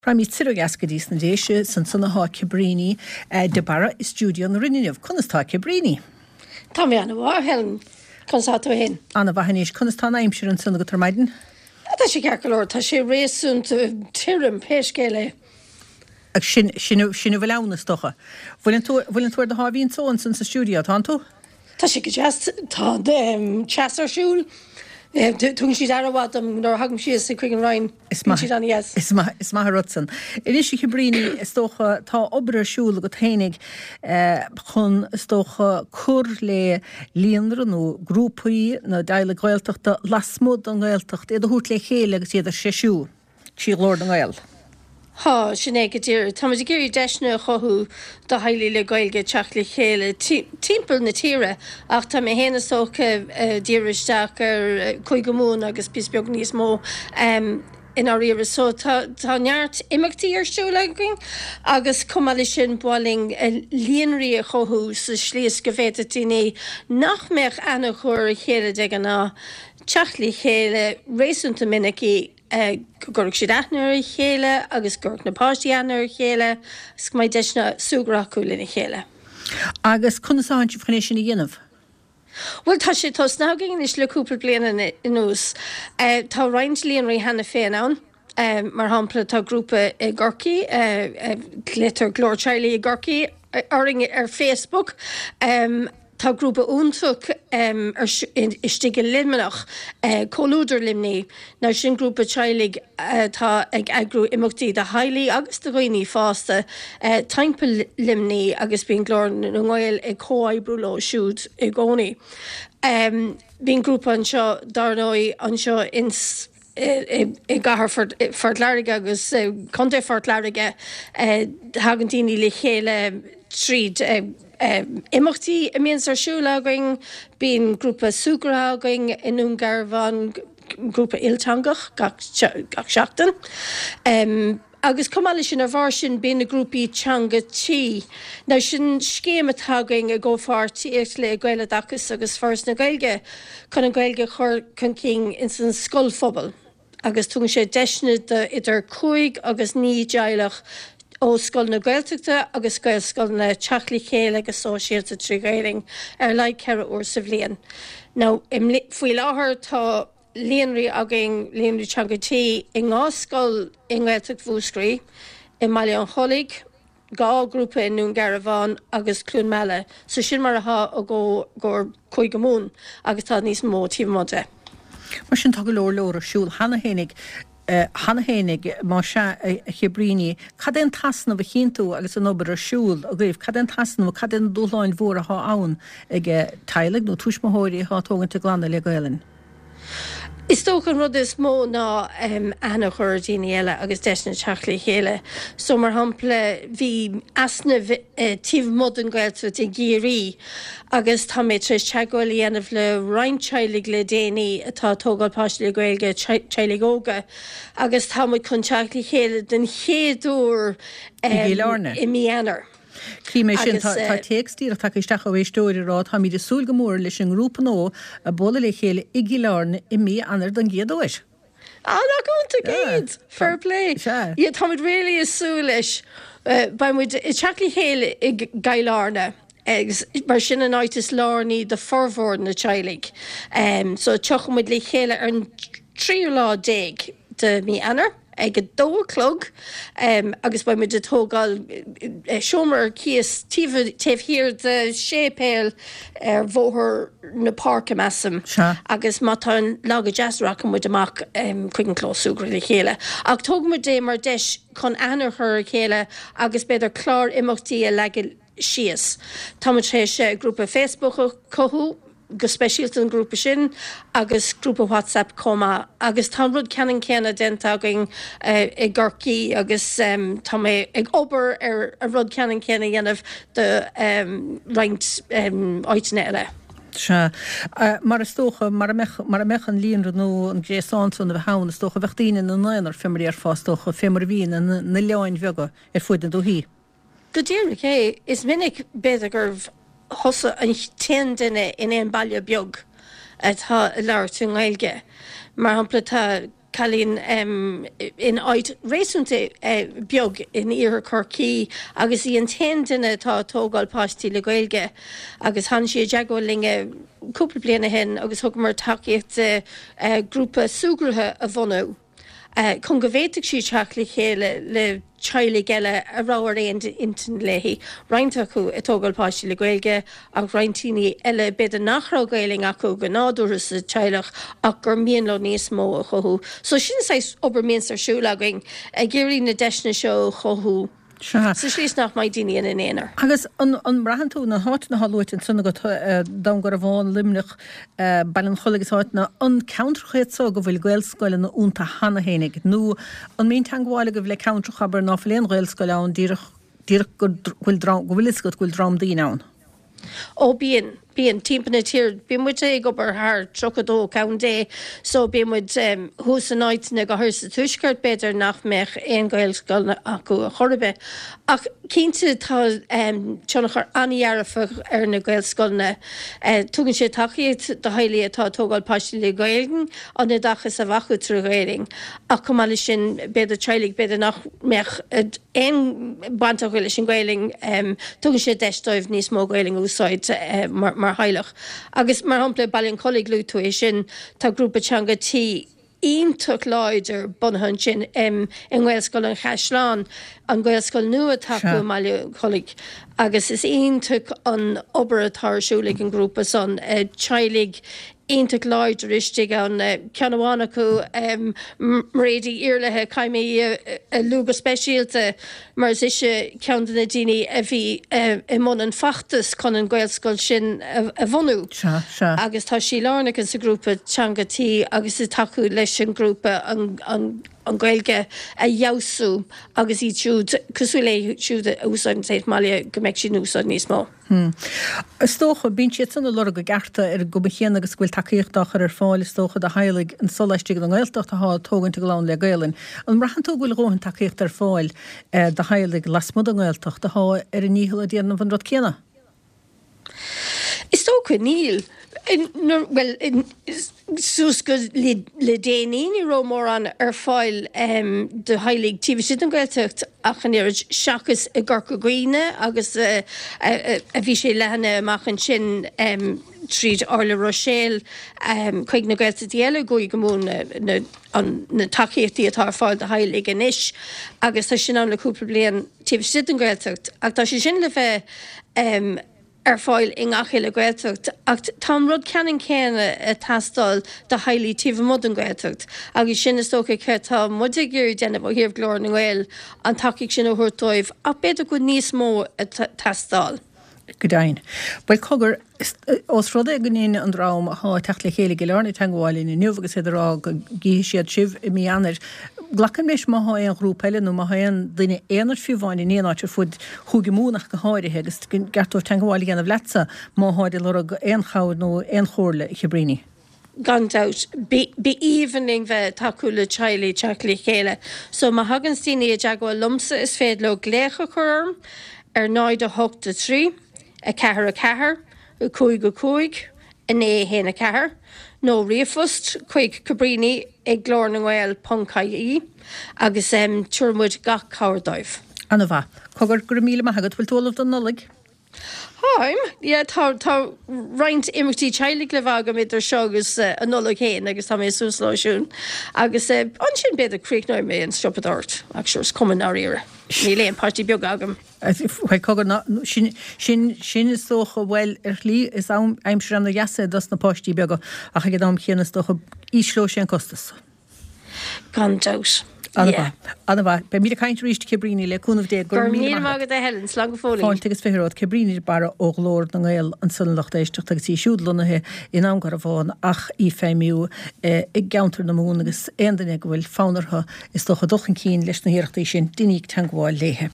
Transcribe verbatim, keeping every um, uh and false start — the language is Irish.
Prami Ciro Gascadis na déise san sanna há Cibrini de bara i stúdio na rinneamh Conastá Cibrini. Tá mé anna bhar helen consato hen. Anna bhahaníis Conastá aimsir an sanna go tarmaidin? Tá sé cearcolóir, tá sé réasúnt tírim péiscéile. Ag sin sinna sinna bhleanna stocha. Bhfuiln tú bhfuiln tú de hábhín son san sa stúdio tá tú? Tá sé go just tá de chasar siúl. Tún si darhad am nor hagam si sa chuig an Ryan. Is ma is ma is ma rutsan. Inis Cibrini stocha tá obre siúla go tainig chun stocha cur le líonranú grúpaí na daile gaeltachta lasmod an gaeltacht iad a hút le chéile agus iad a séisiú. Sí lord an gael. Ha, sinné go dtíir. Tá muid géirí deisna chothú do hailí le gailge teach le chéile timppel na tíre ach tá mé héna socha díiristeach ar chuig go mún agus pís beag níos mó in á riire so tá neart imachtaí ar siúlaing agus cumáile sin bualing líonraí a chothú sa slíos go bhéta tíine nach meach anna chuir chéile de an ná teach le chéile rééisúnta minicí gurg si daithnar chéile agus gurg na páisteannar chéile gus mai deisna súgraú lena chéile. Agus chunasáint fanéis sin na dhéanamh? Well tá sé tos nágin is leúpla bliana in nús. Tá roiint líonraí hena féin ann. Mar hampla tá grúpa i Gorky, glitar glór Charlie i Gorky, oring ar Facebook. Tá grúpa úntuk um, ar istige limmenach uh, cólúder limni. Ná sin grúpa treilig uh, tá ag agrú imachtaí de hailí agus de roiní fásta uh, timppel limni agus bín glór na ngoil ag cóai brúló siúd i gcónaí. Um, bín grúpa an seo darnói an seo ins I gahar fort larige agus conte fort larige hagantíní le chéile tríd imachtaí a mians ar siúlaing bín grúpa súgraing in Ungarvan grúpa iltangach gach seachtain. Um, agus cumáile sin ar bhar sin bín na grúpaí teanga tí. Ná sin scéime tagaing a ggófáirtí le gaile dachas agus fars na gailge chun an gailge chur chun king in san scoilphobal. Agus tún sé deisne de idir chuig agus ní deilech ó scoil na gailteachta agus gail scoil na teachlaí chéile agus sóisialta trígailing ar le ceire uair sa bhliain. Now, faoi láthair tá líonraí agin líonraí teangatí i ngá scoil i gailteacht Fúscrí, i Mbaile an Cholig, gá grúpa in nún Garabhán agus Clún Meile, so sin mar atá a go gur chuig go mún agus tá níos mó tíomhmide. Mar sin tá go leor leor a siúl hana hénig Hanna hénig má se Cibrini, cad é tasna bh chinú agus an obair a siúl a gréibh cad é tasna cad é dúláin mhór a há ann ag taileag nó tuismóirí há tógann glanna le gailin. Is tóch an rud is mó ná um, anna chuir daoine eile agus deisna teachlaí chéile. So mar hampla bhí asna uh, tíomhmod an gailta i géirí agus tá mé tris teagháil dhéanamh le roinnteilig le déanaí atá tógáil páiste le gailge teilig óga agus tá muid chun teachlaí chéile den chéadúr um, i mianar. Cíime sin tá teextír tá isteach a bhéistóirí rá tá míidir súl go mór leis an grúpa nó a bola le chéile i gilárne i mí anar don géadóis. Ah, ná gonta géad. Fair play. Iad tá muid réala is súl leis ba muid i teachlaí chéile i gailárne. Mar sin an áitis lárnaí de formhór na teilig. Um, so teach muid le chéile ar an trí lá déag de mí anar. Ag a dóclog um, agus ba muid a tógáil uh, siomar cíos taobhhír de sépéil ar bmhóthar na parca measam agus má tá lága jazzrach muid amach um, chuig an chlósúgra le chéile. Ag tóg muid é mar deis chun anar chur chéile agus beidir clár imachtaí a leige síos. Tá muid sé sé grúpa Facebook cothú go speisialta an grúpa sin agus grúpa WhatsApp comma agus tá rud ceann céanna dentáing uh, i Gorky agus um, tá mé ag obair ar a rud ceann céanna dhéanamh de um, roinnt um, áiteanna eile. Se mar is tócha mar a mechan líonra nó an gréáson a bh hána tócha bhechttíine na náanar fimmarí ar fástócha fémar bhín na leáin bhega ar fuidan dó hí. Go dtíir é is minic beidir gur hosa an ten duine in éon baile beag atá leir tú ngailge. Mar hampla tá chalín um, in áid réúnta uh, beag in iar Corcí agus í an tendine tá tógáil pastí le Gaeilge agus han si deagháil linge cúpla bliana hen agus thug mar takeíocht uh, uh, grúpa súgruthe a bhonú. Uh, Chun go bhhéiteach sí teach le chéile le teile geile a ráir éon intan léhí. Reinta acu i tógáil páistí le Gaeilge ach reintíní eile beidir nachrá Gaeling acu go nádúras sa teilech ach gur mion le níos mó a chothú. So sin sais obair mionstar siúlagaing a géirí na deisna seo chothú. Sa slís nach mai daine in éanaar. Agus an brahanú na háit na hallúit in sunna go dam gur a bháin limnach bailin cholagus háit na an counterchéad go bhfuil Gaelscoile na únta hana hénig. Nú an mín tangháile go bhfuil counterchabar ná fléon Gaelscoile an díreach go bhfuil is go bhfuil drám daoine ann. Ó bíon bíon timpna tír bí mu é go bar th trodó cen dé, so bí mu hús an áit na go thuir sa tuisceart beidir nach meich éon Gaelscoil acu a chorbe. Ach cínte tá teannachar aníarafach ar na Gaelscoilna tugann sé takeíocht do hailí atá tógáil páistí le Gaelgen an na dachas a bhachu trú Gaeling. Ach cumáile sin beidir treilig beidir nach meich éon bantachuile sin Gaeling tugann sé deisdóibh níos mó Gaeling úsáid mar mar heileach. Agus mar hapla bailin colig lútú é sin tá grúpa teanga tí ionach láidir bunhan sin um, in Gaelscoil an Chaisleán an Gaelscoil nua taú maiile colig. Agus is ionach an obair atásúlaigh an grúpa son uh, teilig ionach láidir istigh an uh, ceanháin acu um, réadí iarlathe caiimí uh, uh, luga speisialta mar is ise cean na daoine a bhí uh, i món an fachtas chun an Gaelscoil sin a, a bhonú. Agus tá sí lánach an sa grúpa teangatí agus is taú leis an grúpa an, an an Gaeilge a jausú agus í siúd cosú le siúd a úsáid séit maiile go mbeidh sin úsáid níos mó. Stócha bín siad sanna lora go garta ar go chéan agus bhfuil takeíochtachar ar fáil stócha de hailig an soláiste an Gaeltacht a tógann go lán le Gaeilin. An brachantó bhfuil róhann takeíocht ar fáil de hailig lasmod an Gaeltacht a há ar an níhil a déanam van rod céna. Is tócha níl. In, no, well, in, sus go le, le déanaí ró mór an ar fáil um, de heilig tíbh siad an Gaeltacht ach an éirid seachas i gCorca Gaoine agus uh, a, a bhí sé lehanana amach an sin um, tríd Arla Rochelle um, chuig na Gaeltacht eile go go mún na, na, na takeíochtaí atá ar fáil de heilig an isis agus tá sin an le cúpla bliain tíbh siad an Gaeltacht ach tá sé sin le bheith um, ar fáil in achile Gaeltacht ach tám rud ceann céanna a tastal de hailí tíomh mud an Gaeltacht agus sin is tócha ce tá mudig gur déanamh ó thaobh glór na Gael an takeíocht sin ó thuirtóibh ach beidir go níos mó a tastal. Godain. Well cogur os rode gnín an rám há techt le chéile gelarni tangháilin in nuvagus idirrá go gí siad sibh i mí anar. Glachan meis má há an grúpeile nó má haon duine éanaar fiúháin in éanaar fud chugi múnach go háirithe agus gartúir tangháil gan a bhletsa má háidir le éon cháid nó éon chóirle i Chibríní. Gandát be evening bheith takeúla teile teach le chéile. So má hagan tíine a deagháil lumsa is féad le glécha chum ar náid a hocht a trí. A cehar a cehar, a cúig a cúig, a né héna a cehar, nó riafust, chuig Cabrini ag glór na Gael Poncaí, agus um, tuairmuid gach cáirdáibh. Anna bha, cogur gur míle maithagad bhfuil tólamh don nolig? Háim, yeah, tá tá roint imimetí teilig le bhagam idir seogus uh, a nolig héin agus tá mé súsláisiún. Agus uh, an sin beidir críicnáid mé an stoppadát, ag seos cuman áíire. Ní léon pátí beag agam. Sin sin is tócha bhfuil ar lí is aimsir an na jaasa das na pátí beag ach ag am chéanas tócha ísló sé an costas. Gandát. Anna bha, be míle caiint ríist Cabrini le cúnmh dé gur míle mágad a helen slang fóling. Fáilte agus féród Cabrini bara ó glór na Gael an sunlacht éisteach agus í siúdlunathe in am gar a bháin ach í féimiú i geantar na mún agus aon duine go bhfuil fánartha is tócha dochan cín leis na hiarachtaí sin duine tangháil léthe.